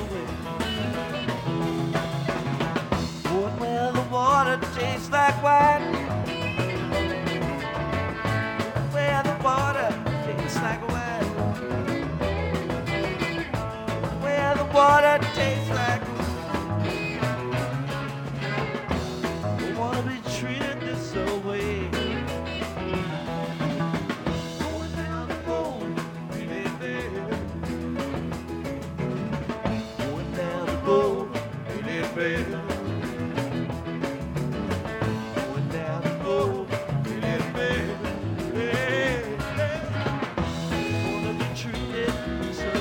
away. Going where the water tastes like wine. Where the water tastes like wine. Where the water tastes like wine. Don't wanna be treated this way. Going down the road, really bad. Going down the road, really bad. Going down the road, really bad. Don't wanna be treated this way.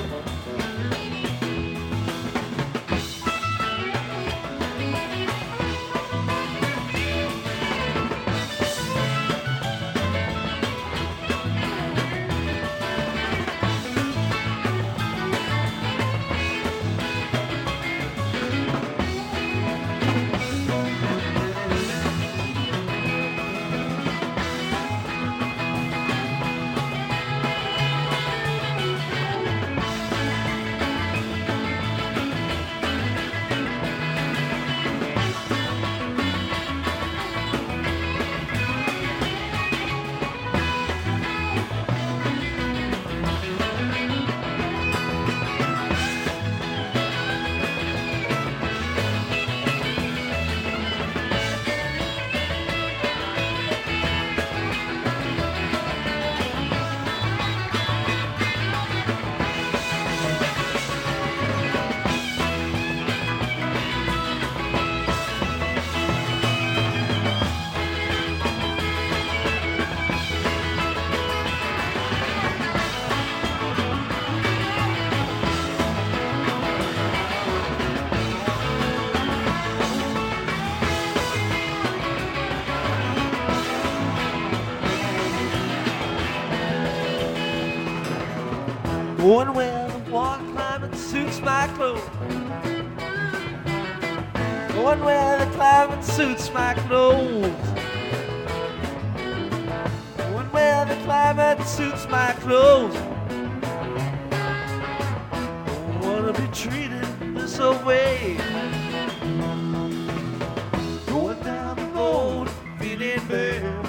Going where the warm climate suits my clothes. Going where the climate suits my clothes. Going where the climate suits my clothes. Don't wanna be treated this way. Going down the road, feeling bad.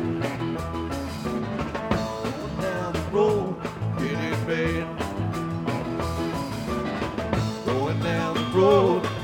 Going down the road, feeling bad. Going down the road.